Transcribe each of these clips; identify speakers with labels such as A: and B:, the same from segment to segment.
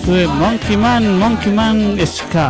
A: Zue Monkey Man, eska.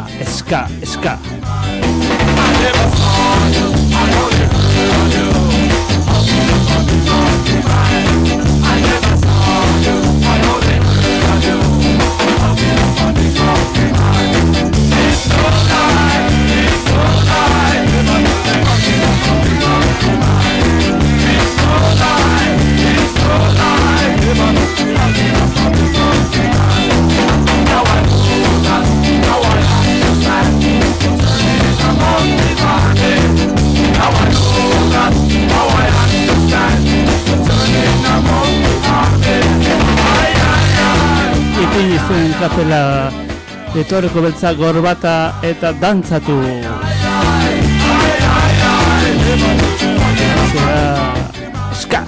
A: Zuen kapela etorreko beltza gorbata eta dantzatu. Zera ska.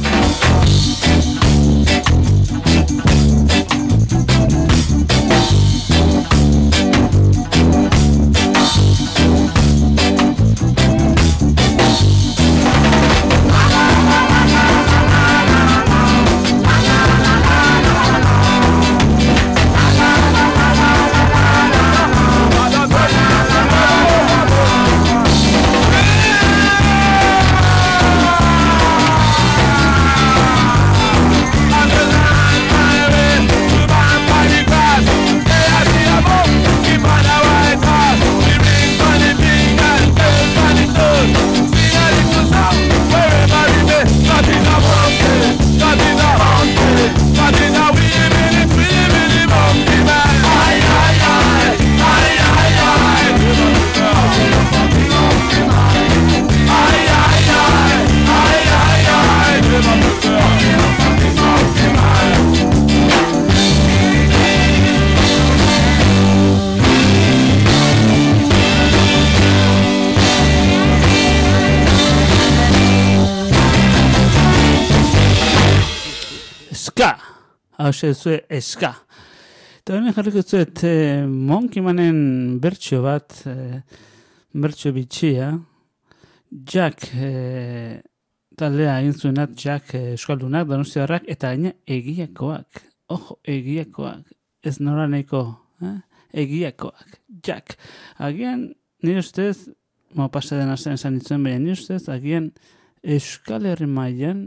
A: Hauze zue eska. Eta honen jarriko zuet Monkey Manen bertxo bat, bertxo bitxia. Jack taldea egin zuenat, Jack euskaldunak, donostiarrak, eta gaina egiakoak. Ojo, egiakoak. Ez nora nahiko, egiakoak. Jack. Agian, nire ustez, pasa den astean esan ditzuen, baina nire ustez, agian Euskal Herri mailan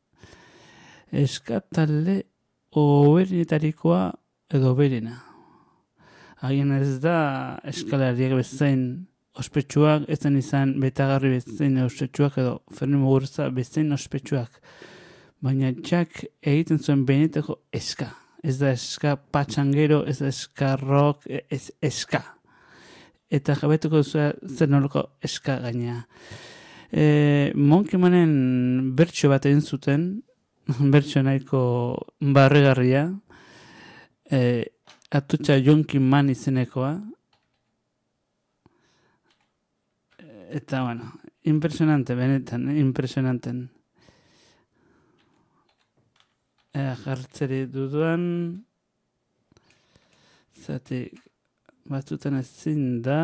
A: eskatalde oberinetarikoa edo oberena. Agian ez da eskalariak bezain ospetsuak, ez den izan Betagarri bezain ospetsuak edo Fermin Muguruza bezain ospetsuak. Baina Jack egiten zuen benetako eska. Ez da eska patxangero, ez da eska rock, ez eska. Eta jabetuko duzu zer nolako eska gaina. Monkey Manen bertxo bat egin zuten, bertxo nahiko barregarria, atutxa Jonkin Man izenekoa, eta bueno, impresionante, benetan, impresionanten. Jartzeri duduan, zati, batzutan ezin da,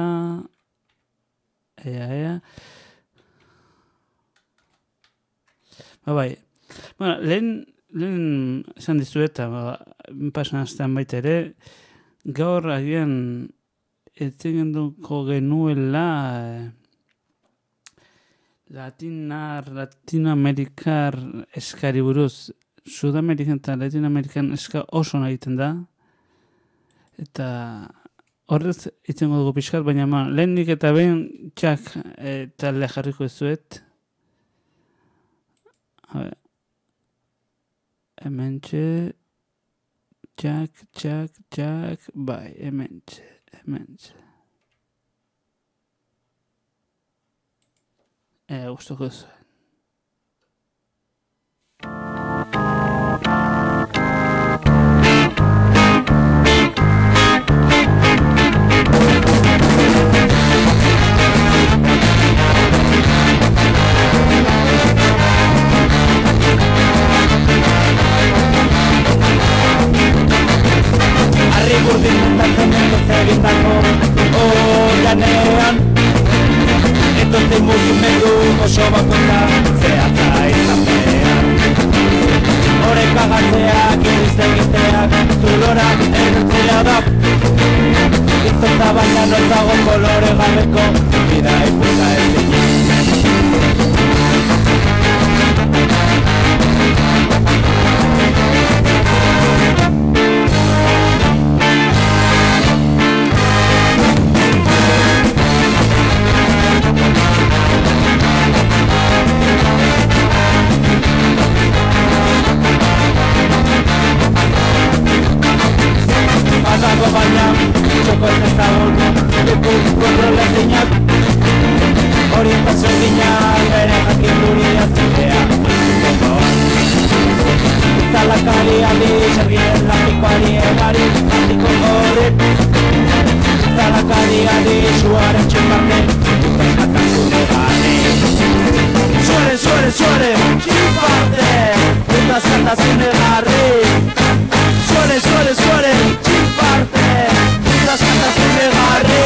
A: ea. Bai, bueno, lehen esan dizuet, pasan astean baita ere, gaur agian etzengenduko genuela latinoamerikar eskari buruz. Sudamerikan eta latinoamerikan eska oso egiten da. Eta horrez itzengo dugu pixkat, baina lehenik eta behin Jack talde jarriko ezuet. Hementxe, Jack, bai, hementxe. Gustoko zuen.
B: Burdin mentatzen mendoz egindako oianean Entonzen mugimendu oso bakoitza zehatza izatean Horek agatzeak, irizte egiteak, zulorak erretzea da da baina nortzago kolore gabeko bida ikusa ezinik. Badago baina, txoko ez ezagun, leku kontrola zeinak, orientazio ginak, bere jakin duri azkidea, Zalakari adi, sergien lapikoari egari, handiko horret, Zalakari adi, suaren txinbarte, ikaskatasun egari. Suare, txinbarte, ikaskatasun egari. Suare, txinbarte, ikaskatasun egari.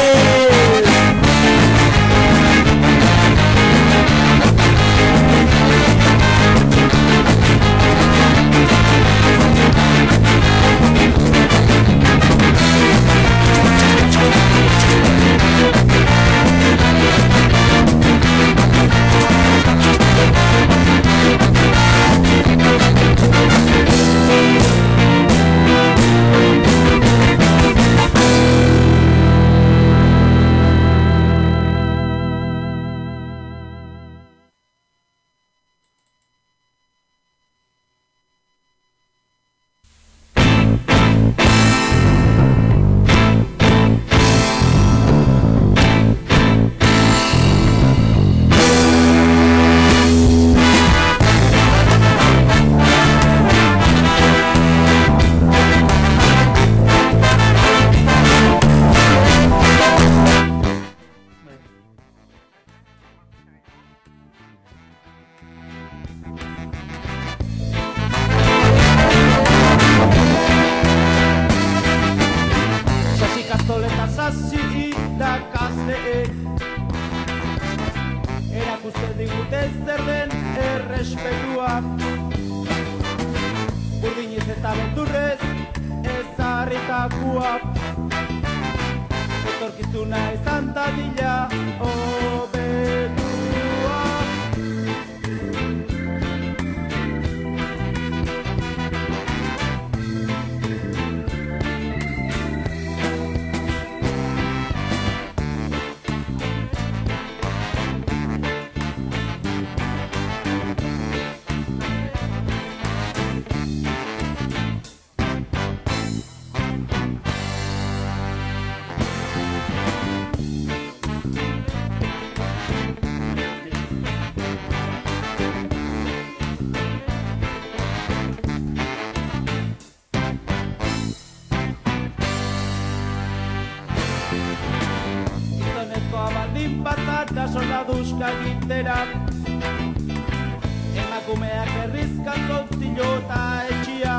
B: Emakumeak herrizkan zontzilo eta etxia,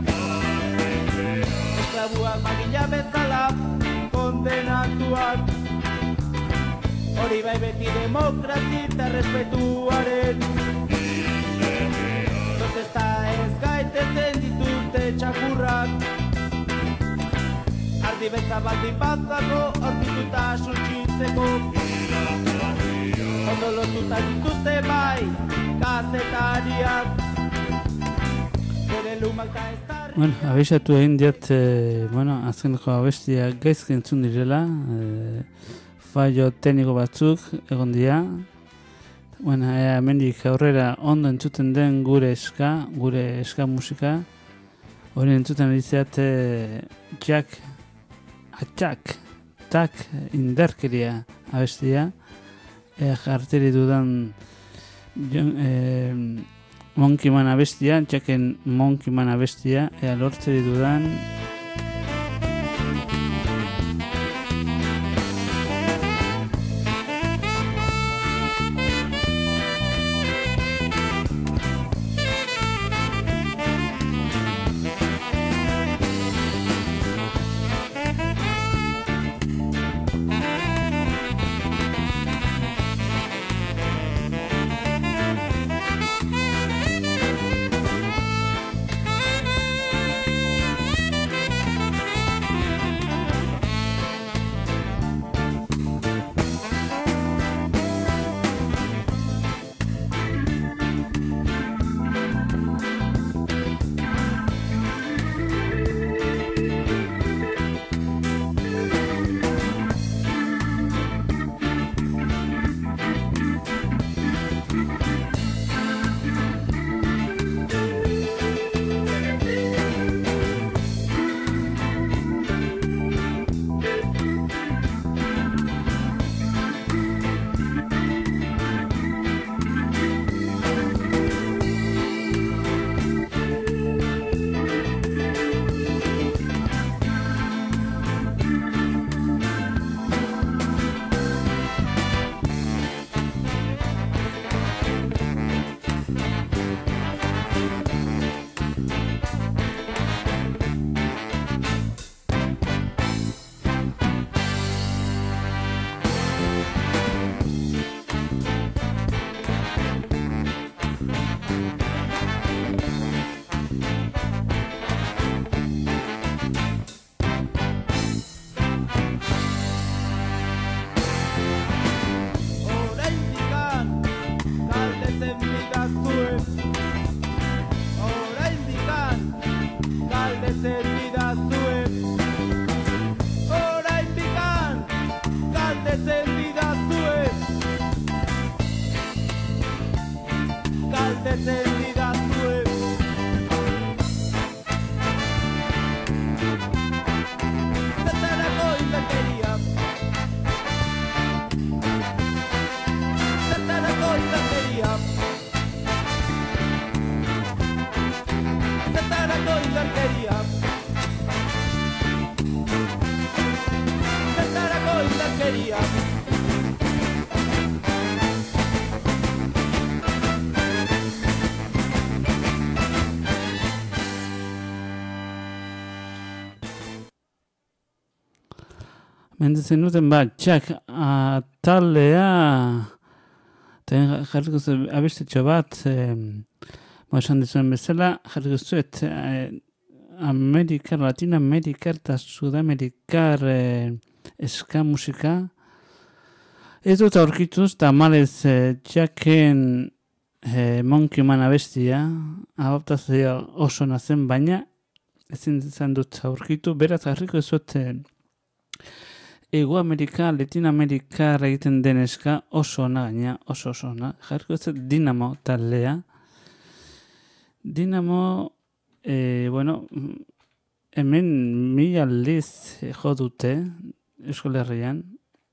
B: esklabuak magila bezala kondenatuak, hori bai beti demokrazi eta respetuaren, protesta ez gaitezen dituzte txakurrak, ardi betza baldin batzako aurkituta suntxitzeko, ondo lotuta dituzte bai, kazetariak, bere lumak da ez tarri.
A: Bueno, abisatu egin diat, azkeneko abestia gaizki entzun direla, fallo tekniko batzuk egon dira. Hemendik aurrera ondo entzuten den gure eska musika, hori entzuten ditzeat tak indarkeria abestia, jarteri dudan Monkey Man abestia, Jacken Monkey Man abestia, lortzeri dudan
B: galdetzen didazue. Zertarako indarkeria, zertarako indarkeria, zertarako indarkeria, zertarako indarkeria.
A: Mendezen duten txak taldea jarriko zuen abestetxo bat esan dizuen bezala jarriko zuet Amerikar, Latinoamerikar eta Sudamerikar eska musika ez dut aurkituz eta malez txaken Monkey Man abestia adaptazioa oso nazen baina ezin izan dut aurkitu beraz jarriko zuet Ego Amerika, Latinoamerika egiten den eska oso ona gaina, oso ona. Jarriko ez Dinamo taldea. Dinamo, hemen 1000 aldiz jo dute Euskal Herrian.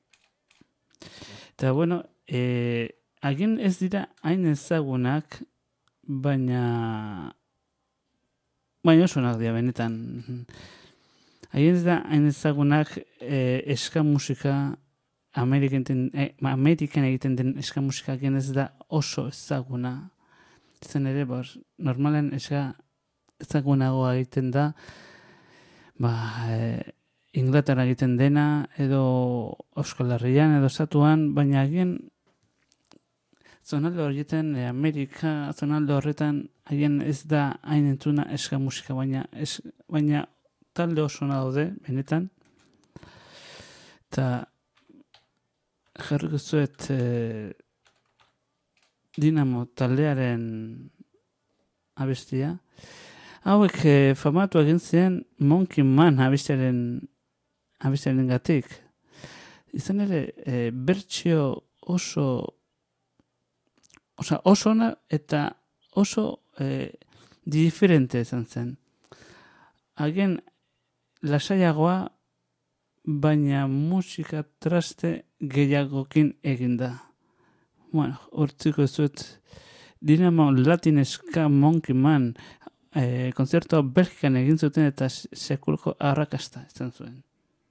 A: Eta, hagin ez dira hain ezagunak, baina oso onak dira benetan. Haien ez da hain ezagunak eska musika Amerikan egiten den eska musika haien ez da oso ezaguna. Izan ere, normalen eska ezagunagoa egiten da Inglaterra egiten dena edo Euskal Herrian edo Estatuan, baina haien zonalde horietan Amerika zonalde horretan haien ez da hain entzuna eska musika baina talde oso daude, benetan. Eta jarriko zuet Dinamo taldearen abestia. Hauek famatu egin ziren Monkey Man abestiaren gatik. Izan ere, bertsio oso ona eta oso diferente izan zen. Hagen lasaiagoa, baina musika traste gehiagokin eginda. Hortziko zuet Dinamo Latin Ska Monkey Man konzertua Belgikan egin zuten eta sekulko arrakasta izan zuen.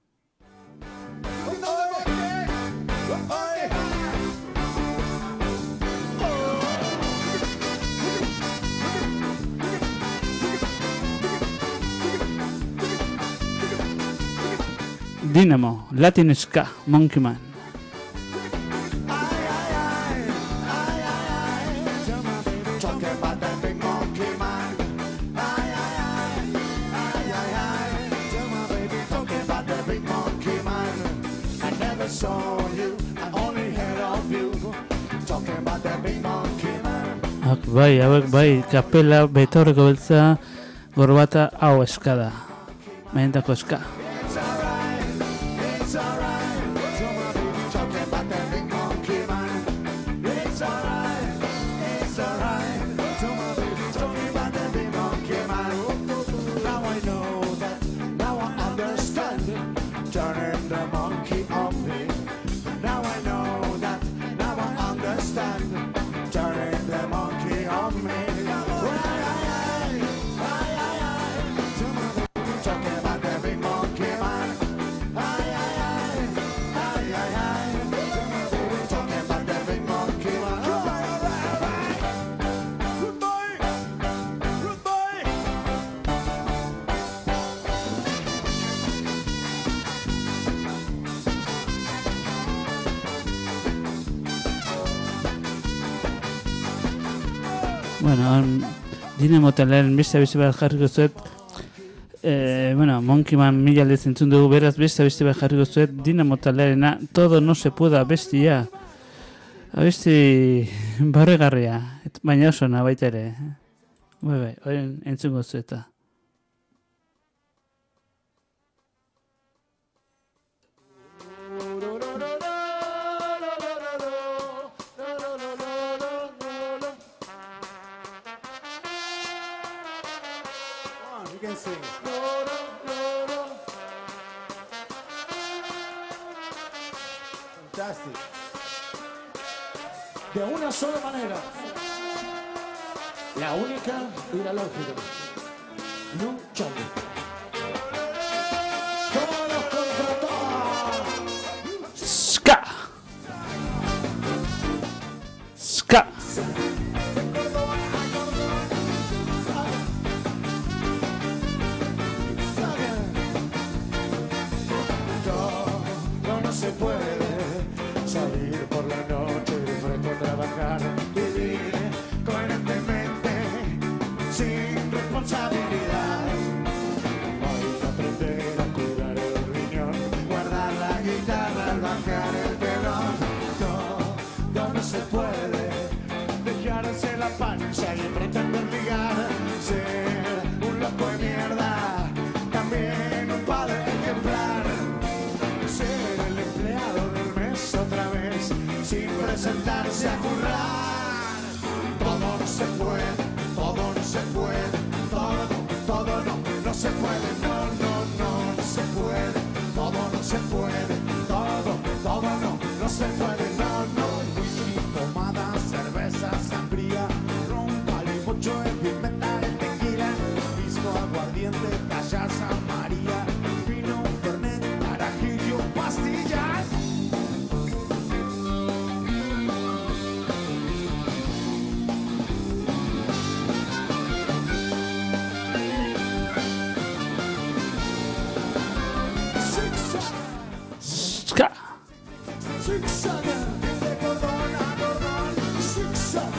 A: Dinamo, Latin Ska, Monkey Man. Hauek bai, kapela betorreko beltza gorbata hau eska da. Benetako eska. Dinamo taldearen beste bat jarriko zuet. Monkey Man 1000 aldiz entzun dugu, beraz beste bat jarriko zuet. Dinamo taldearena Todo no se pueda bestia. Abesti barregarria, baina oso na baita ere. Bai, horien entzungo zueta.
C: you can sing. Fantastic. De una sola manera. La única y la lógica. Luchando. Todos contra todos.
A: Ska. Ska.
C: No se puede salir por la noche de frente a trabajar, vivir coherentemente sin responsabilidad. Hay que aprender a cuidar el riñón, guardar la guitarra al bajar el telón. No se puede dejarse la pancha y pretender ligar, ser un loco de mierda, también un padre ejemplar. Ser el empleado del mes otra vez, sin presentarse a currar. Todo no se puede, todo no se puede, todo no se puede, no se puede, todo no se puede, todo no se puede, no. Whisky, pomada, cerveza, sangría, ron, calimocho, pimenta, tequila, pisco, aguardiente, cachaza, María, vino, fernet, carajillo, pastillas.
A: Ska.
C: Zigzag, de cordón a cordón, zigzag,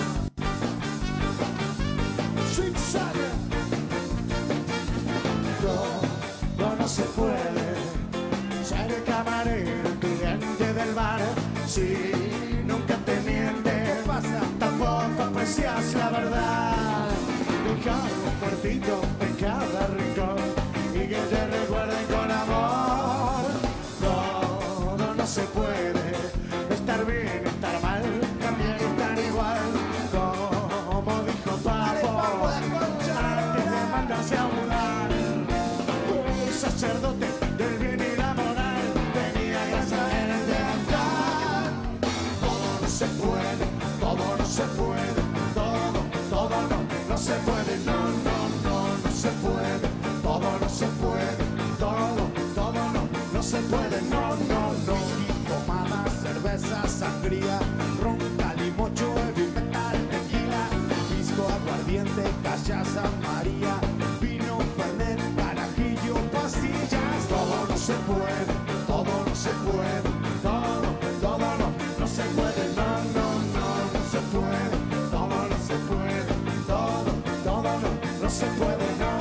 C: zigzag. No se puede ser el camarero, cliente del bar, si nunca te miente, tampoco aprecias la verdad. Deja un cuartito en cada rincón y que te recuerden con amor. No se puede estar bien, estar mal, también estar igual. Como dijo Papo, antes de mandarse a mudar, un sacerdote del bien y la moral tenía que saber de andar. Todo no se puede, todo no se puede, todo no se puede, no se puede, todo no se puede, todo no se puede, no. Pomada, cerveza, sangría, ron, calimocho, pimenta, tequila, pisco, aguardiente, cachaza, María, vino, fernet, carajillo, pastillas. Todo no se puede, todo no se puede, todo no se puede, no se puede, todo no se puede, todo no se puede, no.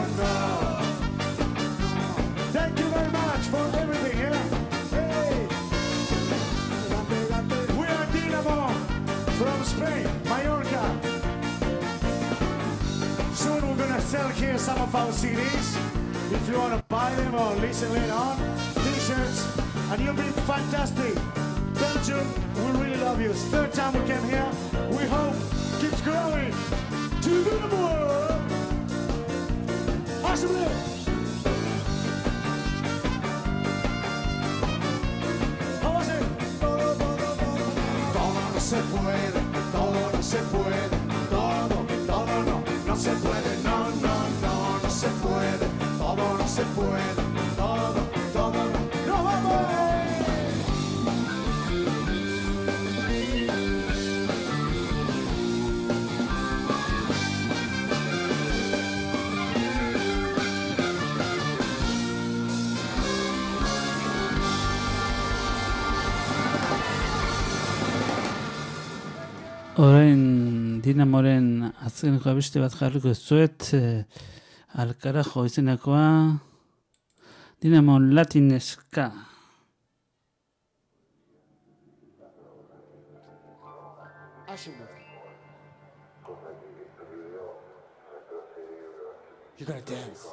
C: Thank you very much for everything here. Hey. We are Dinamo from Spain, Mallorca. Soon we're gonna sell here some of our CDs. If you wanna buy them or listen later on, t-shirts, and you'll be fantastic. Belgium, we really love you. It's third time we came here. We hope keeps growing to the world. Alsjeblieft. Se puede, todo no se puede, todo no se puede, no se puede, todo no se puede, todo no vamos.
A: Orain Dinamoren azkeneko abeste bat jarriko zuet, Alkarajo izenakoa, Dinamo Latin Ska.
C: You're gonna dance.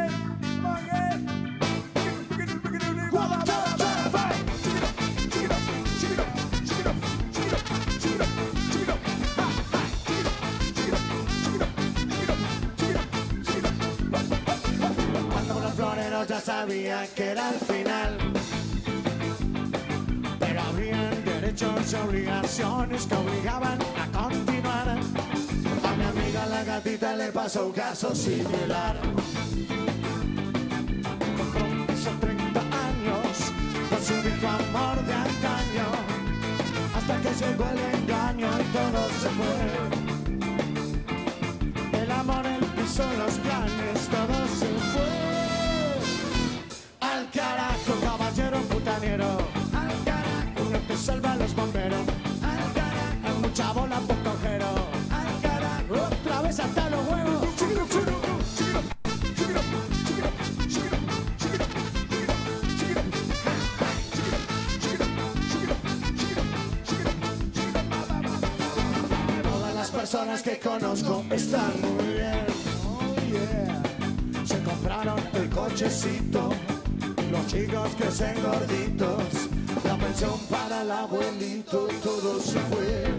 C: Come on, compañeros ya sabían que era el final. Pero habían derechos y obligaciones que obligaban a continuar. A mi amiga la gatita le pasó un caso similar. Compromiso 30 años con su viejo amor de antaño, hasta que llegó el engaño y todo se fue. El amor, el piso, los planes, todo se fue. Al carajo, caballero putanero. Al carajo, no te salvan los bomberos. Al carajo, mucha bola, poco ojero. Al carajo, otra vez hasta los huevos. Todas las personas que conozco están muy bien. Oh yeah. Se compraron el cochecito. Los chicos crecen gorditos, la pensión para el abuelito, todo se fue.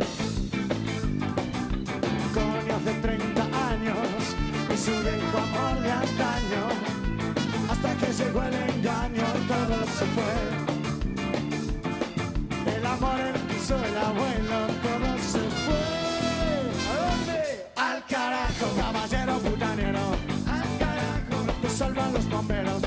C: Coño, hace 30 años, y su viejo amor de antaño, hasta que llegó el engaño y todo se fue. El amor, el piso, el abuelo, todo se fue. ¿A dónde? Al carajo, caballero putanero. Al carajo, no te salvan los bomberos.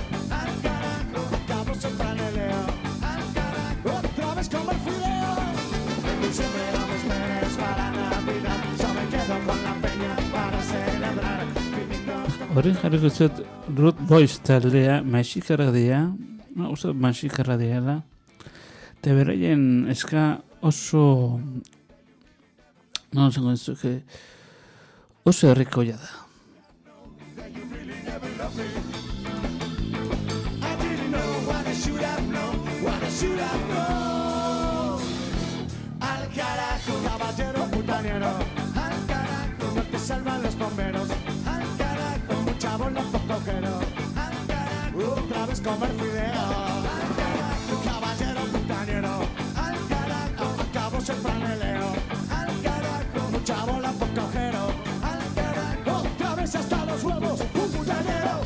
C: Otra vez como el fideo. En diciembre no me esperes para Navidad. Yo me quedo con la peña para celebrar.
A: Horren jarriko zut Root Boys taldea, mexikarrak dira, uste mexikarrak direla, eta beraien eska oso, no zengo dizuke, oso herrikoia da.
C: Al carajo, caballero putanero. Al carajo, no te salvan los bomberos. Al carajo, mucha bola, poco ojero. Al carajo, otra vez comer fideo. Al carajo, caballero putanero. Al carajo, acabó el franeleo. Al carajo, mucha bola, poco ojero. Al carajo, otra vez hasta los huevos, un putanero.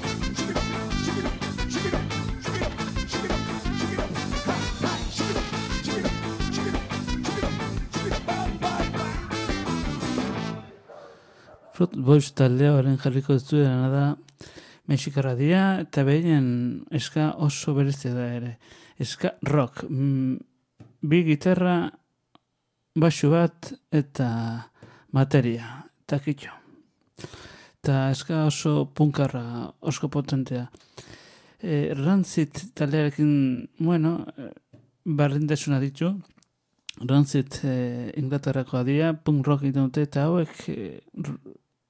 A: Root Boys taldea horren jarriko duzuena da mexikarra dira, eta behinen eska oso berezia da ere. Eska rock. Bi gitarra, baxu bat eta materia, eta kitxo. Eta eska oso punkarra, oso potentea. Rancid taldearekin, bueno, berdintasuna ditu. Rancid Inglaterrakoa dira, punk rock egiten dute, eta hauek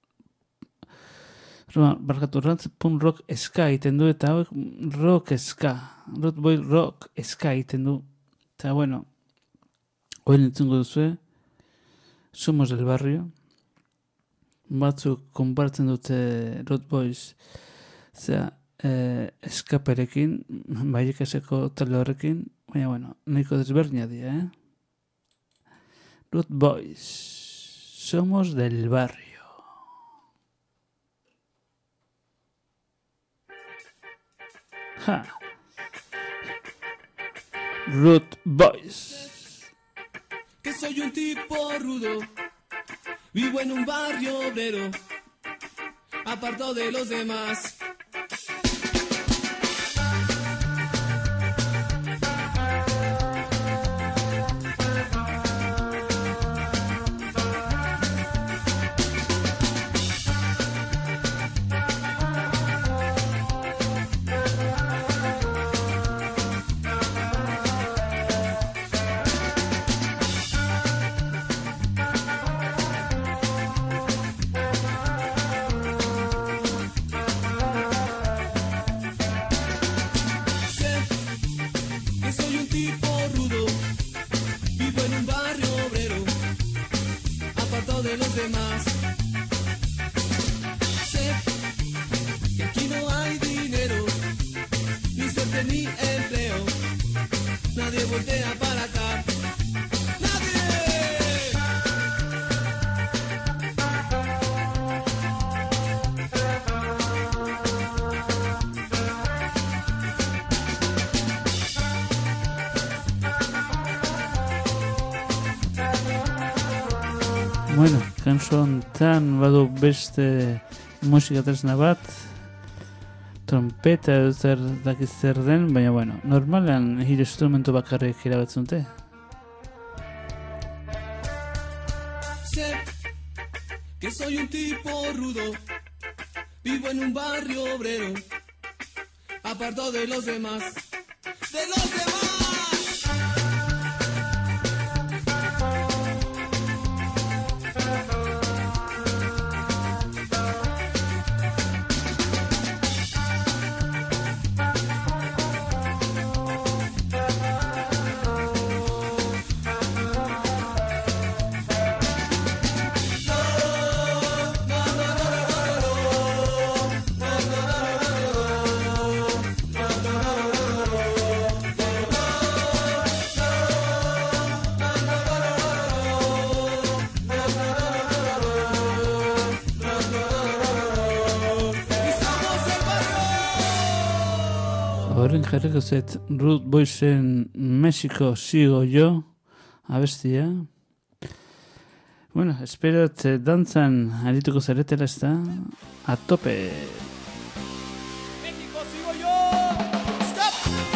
A: Rancid punk rock eska egiten du, eta hauek rock eska, Root Boy rock eska egiten du. Eta bueno, hoy entzungo duzue, Somos del Barrio, batzuk konpartzen dute Root Boys, eskaperekin, Vallecaseko talde horrekin, baina bueno, nahiko desberdina dira, Root Boys, Somos del Barrio. Ja. Root Boys.
D: Que soy un tipo rudo, vivo en un barrio obrero, apartado de los demás. De los demás. Sé que aquí no hay dinero, ni suerte ni empleo, nadie voltea para acá. ¡Nadie!
A: Bueno, kanso hontan badu beste musika tresna bat, trompeta edo zer dakiz zer den, baina bueno, normalan hiru instrumentu bakarrik erabatzen dute.
D: Sé que soy un tipo rudo, vivo en un barrio obrero, apartado de los demás, de los demás.
A: Horren jarriko zet Rude Boysen Mexico sigo yo abestia. Bueno, espero dantzan arituko zaretela ez da. A tope!
B: México sigo yo. Stop.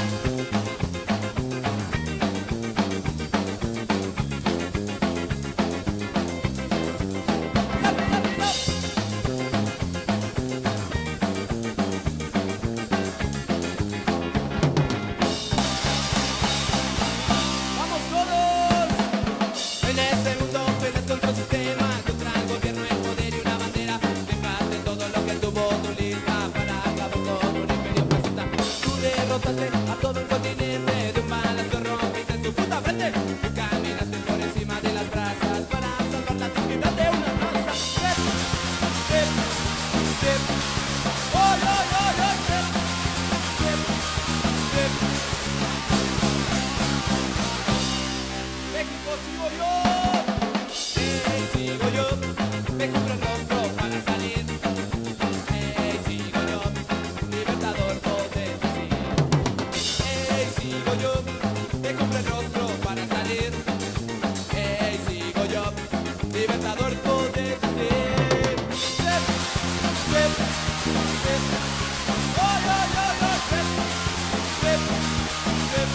B: Vamos todos. En este mundo peleas contra el sistema, contra el gobierno, el poder y una bandera. Dejaste todo lo que tuvo tu lista para acabar con un imperio fascista. Tú derrotaste a todo un continente de un balazo rompiste en tu puta frente. Tú caminaste por encima de las brasas para salvar la dignidad de una raza. Step, step, step. Oh, oh, oh, oh, step, step, step. México sigo yo. Sigo yo. Me cubro el rostro para salir. Sigo yo. Libertador poder decir. Sigo yo. Me cubro el rostro para salir. Sigo yo. Libertador poder decir. Step, step, step. Oh, yo, step, step, step.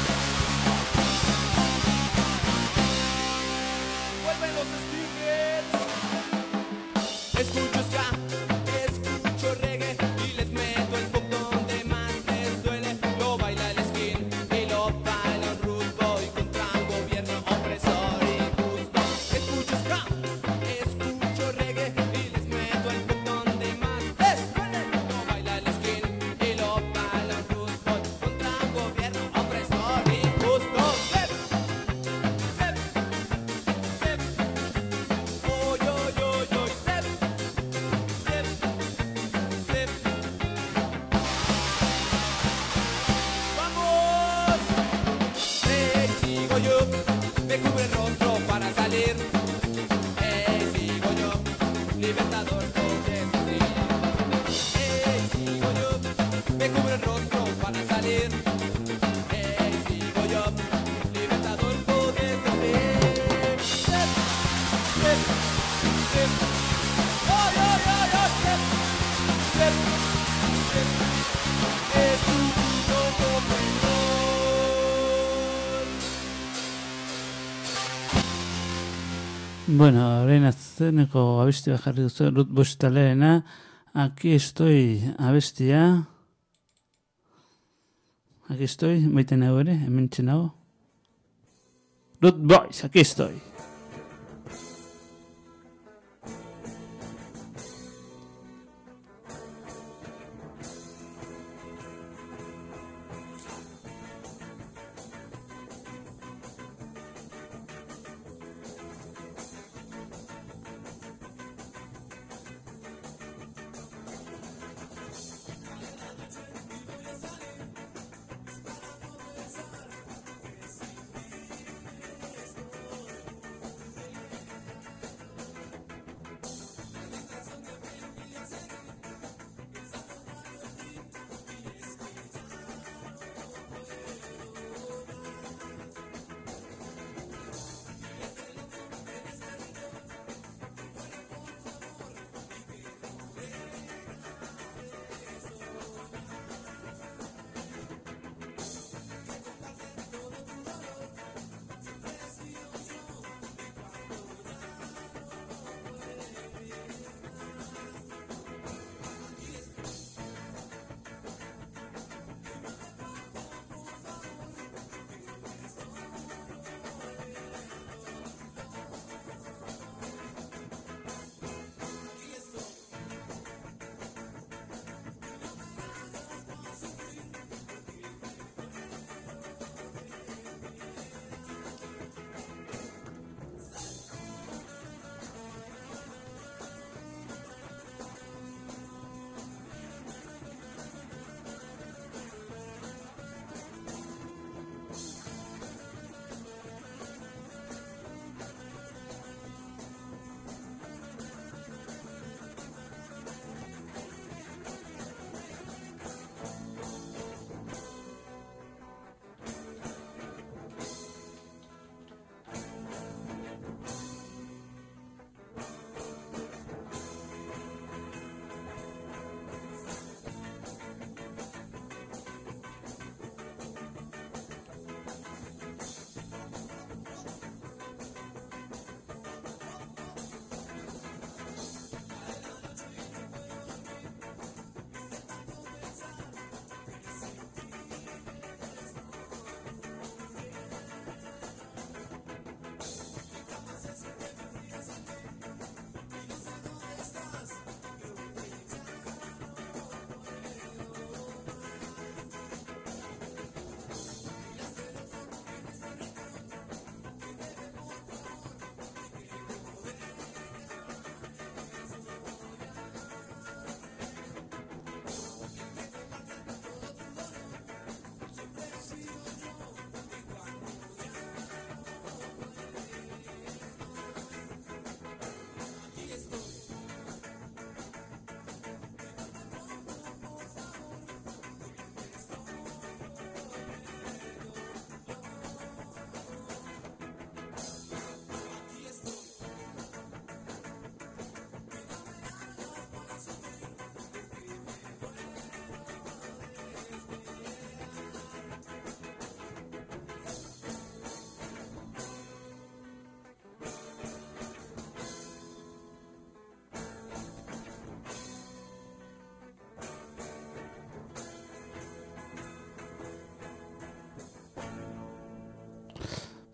B: Vuelven los sneakers. Escucho ska, escucho reggae y les meto el pop donde más les duele. Lo baila el skin y lo baila un rude boy contra un gobierno opresor y justo. Escucho ska, escucho reggae y les meto el pop donde más les duele. Lo baila el skin y lo baila un rude boy contra un gobierno opresor y justo. Step, step, step. Oh, yo, step, step, step. ¡Vamos! Sigo yo, me cubre el rostro para salir. Sigo yo, libertador poder decir. Sigo yo, me cubre el rostro para salir. Sigo yo, libertador poder decir. Step, step, step. Oh, yo, step, step, step. Es tu gobernador.
A: Bueno, orain azkeneko abesti bat jarri duzu, Ruth Boyce taldearena. Aquí estoy abestia. Aquí estoy, baita nago ere, hemen txenago. Ruth Boyce, aquí estoy.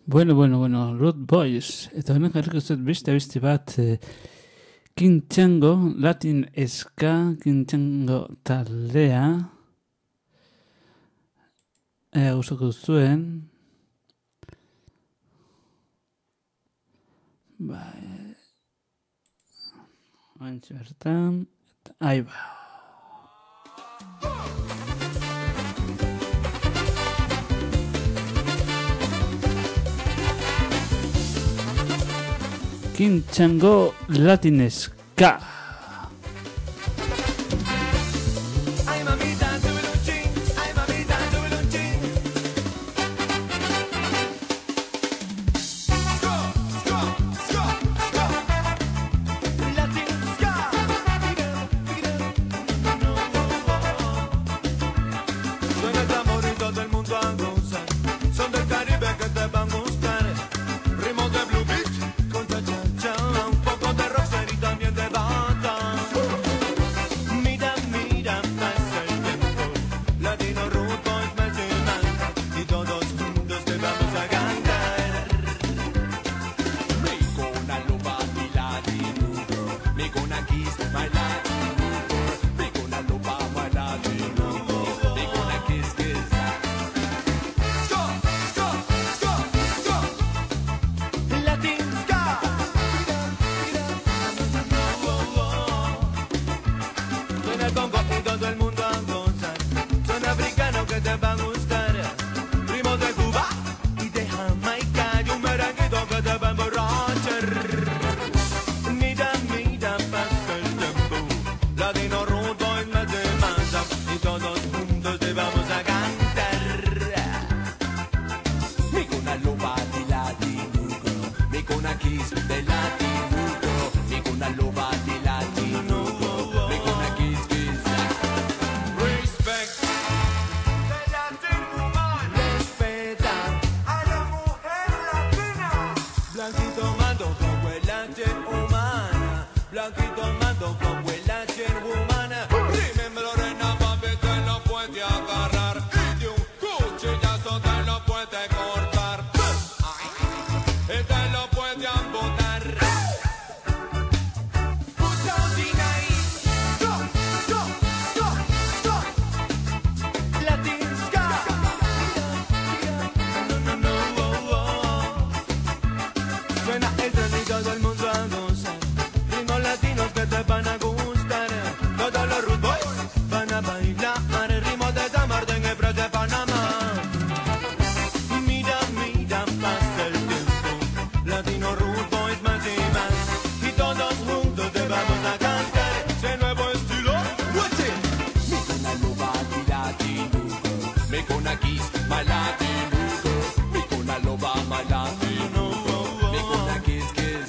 A: Bueno, Root Boys. Eta honen jarriko zuet beste bat King Chango, Latin Ska, King Chango taldea. Gustoko zuen. Bai. Oantxe bertan. Ahí va. King Chango Latin Ska.
B: Ay mamita, súbele un chin, ay mamita, súbele un chin. Ska, ska, ska, ska. Latin ska. Suena el tambor y todo el mundo a gozar. Son del Caribe que te van a gustar. Ritmos de blue beat con cha-cha-cha. Un poco de rocksteady y también de bata. Mira, mira, pasa el tiempo. Latino Root Boys me llaman. Y todos juntos te vamos a cantar. Me gonna love my Latino girl. Me gonna kiss my Latino girl. Me gonna love my Latino girl. Me gonna kiss, kiss. Ska, ska, ska, ska. Latin ska. Suena el congo y todo el mundo a gozar. Son africanos que te van a gustar. Ritmos de Cuba y de Jamaica. Y un merenguito que te va a emborrachar. Mira, mira, pasa el tiempo. Latino Root Boys me demandan. Y todos juntos te vamos a cantar. Me gonna love the Latino girl. Me gonna kiss the Latino girl. Me gonna love the Latino girl. Me gonna kiss, kiss. Respect the Latin woman. Respeta a la mujer latina. Blanquito mando como el Latin humana. Blanquito mando como el Latin humana. Remember Lorena, papi, te lo puede agarrar. Y de un cuchillazo te lo puede cortar. Y te lo puede amputar. Put down the knife. Stop, stop, stop, stop. Latin ska. No, no, no, Suena el tren y todo el mundo a gozar. Ritmos latinos que te van a gustar. Todos los Root Boys van a bailar. Ritmos de San Martín y Bros de Panamá. Mira, mira, pasa el tiempo. Latino Root Boys más y más. Y todos juntos te vamos a cantar ese nuevo estilo. What's it? Me gonna love the Latino girl. Me gonna kiss my Latino girl. Me gonna love my Latino girl. Me gonna kiss, kiss.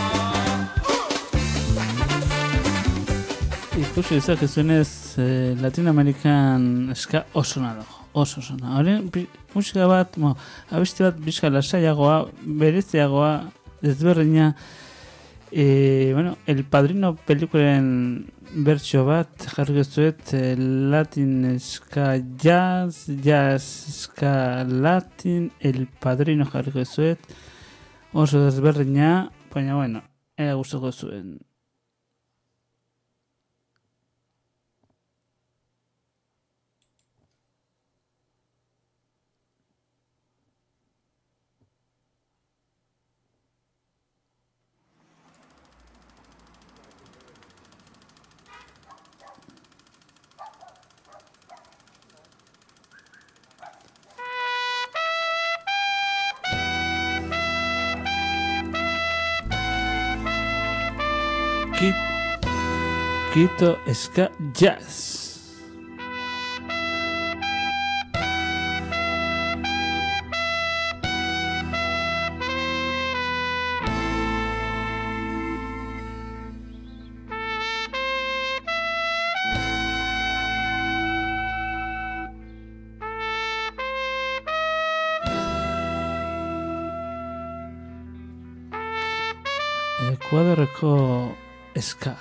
A: Ikusi dezakezunez Latin American Ska oso na dago. Oso na. Horren musika bat, abesti bat bizka lasaiagoa, bereziagoa, desberdina. El Padrino pelikulen bertsio bat jarriko zuet Latin Ska Jazz, Jazz Ska Latin, El Padrino jarriko zuet. Oso desberdina, baina ea gustoko zuen. Quito Ska Jazz. Ekuadorreko Ska.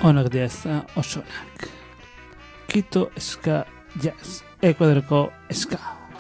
A: Onak dira ez da osonak. Quito Ska Jazz, Ekuadorko ska.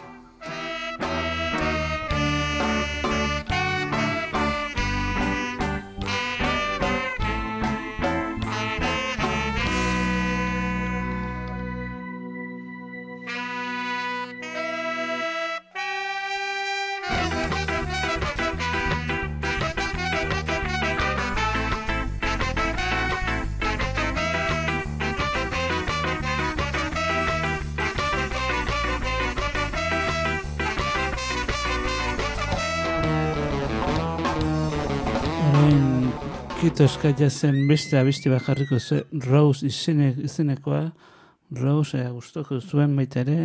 A: Quito Ska Jazzen beste abesti bat jarriko Rose izenekoa. Rose gustoko zuen baita ere.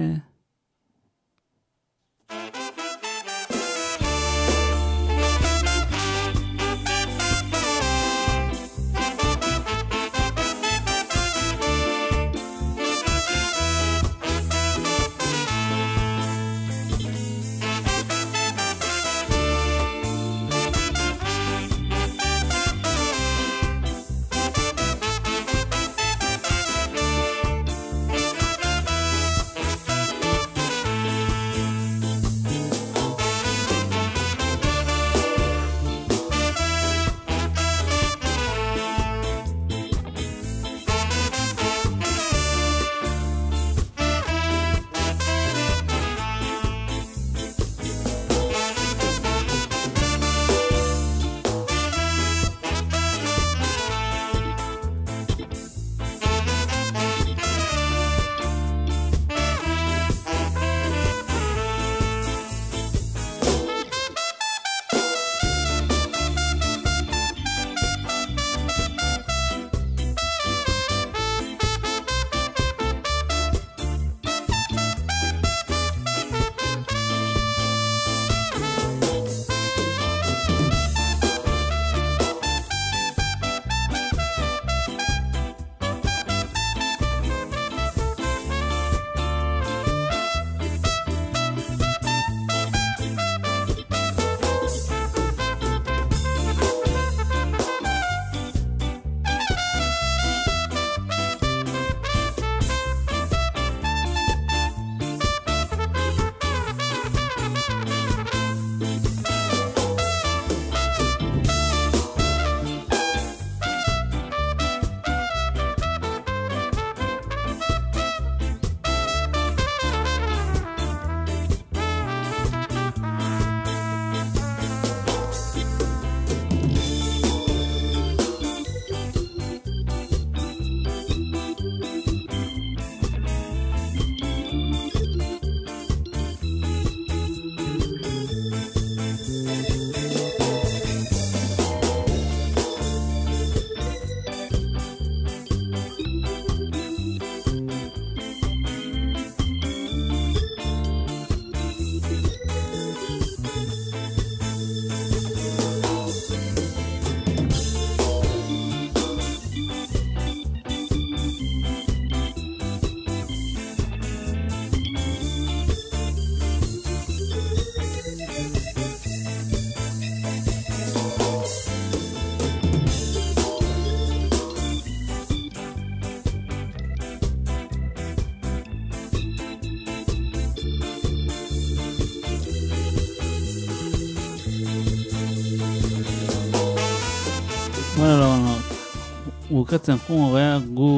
A: Bueno, bukatzen jungo gara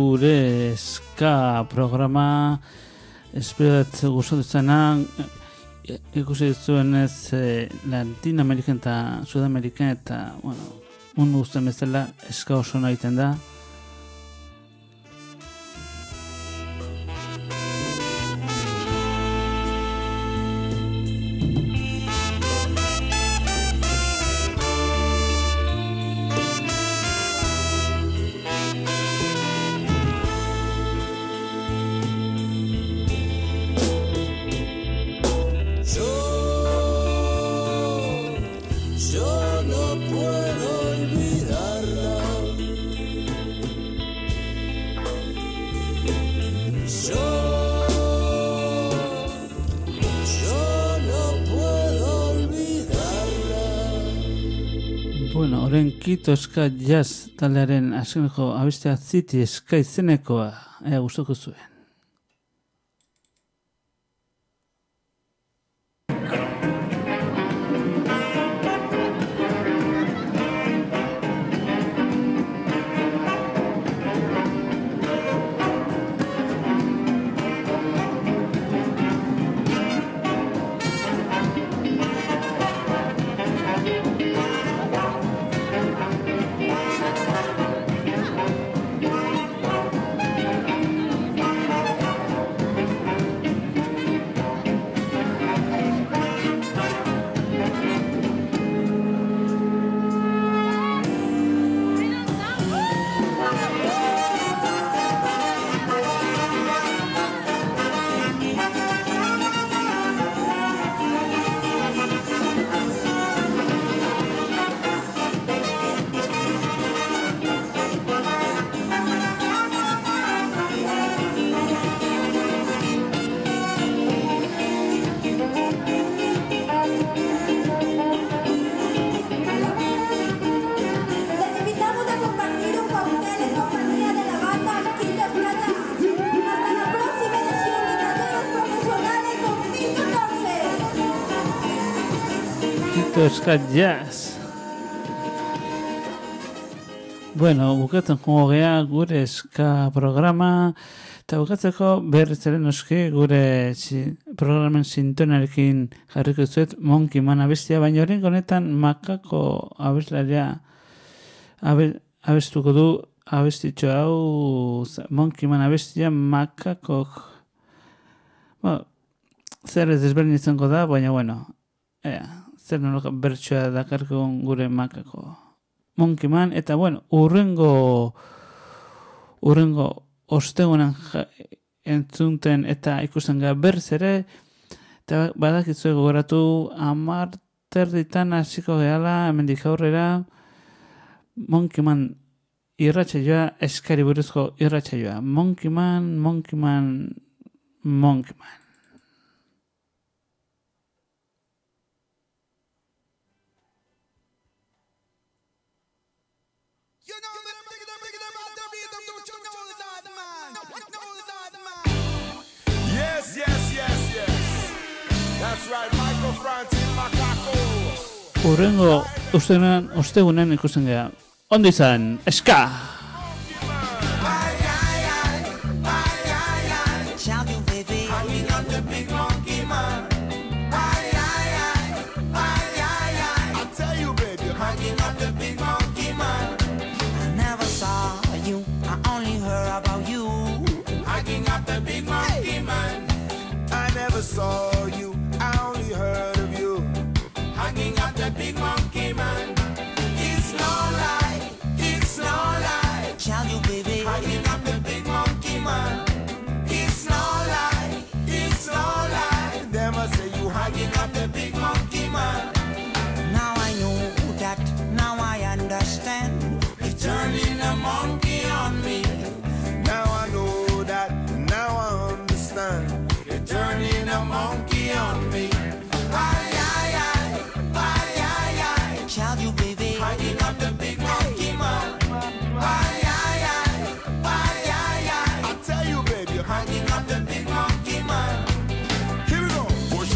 A: gure ska programa. Espero dut gustatu izana. Ikusi zuenez Latinoamerikan eta Sudamerikan eta, bueno, mundu guztien bezala ska oso ona egiten da.
D: Yo no puedo olvidarla.
A: Bueno, oren Quito Ska Jazz taldearen azkeneko abestea City Ska izenekoa, gustoko zuen. Ska Jazz. Bueno, bukatzen joango gea gure ska programa, eta bukatzeko berriz ere noski gure programen sintonarekin jarriko zuet Monkey Man abestia, baina horrengo honetan makako abeslaria abestuko du abestitxo hau Monkey Man abestia makakok. Bueno, zer ez desberdin izango da, baina bueno, zer nolako bertsoa dakarko gure makako Monkey Man, eta bueno, urrengo ostegunan entzunten eta ikusten gara berriz ere, eta badakitzu gogoratu 10:30 hasiko gehala, hemendik aurrera, Monkey Man irratsaioa, eskari buruzko irratsaioa. Monkey Man.
C: That's right, Michael Frantin Macaco.
A: Urrengo ostegunen ikusten gara. Ondo izan, eska!
C: Saw you, I only heard of you, hanging out the big monkey man. It's no lie,
E: Child, you baby,
C: hanging out the big monkey man. It's no lie, they must say you hanging out the big monkey man.
E: now I know that, now I understand.
C: You're turning a monkey on me. Now I know that, now I understand. Turning a monkey on me. Ay,
E: Child, you baby,
C: hanging up the big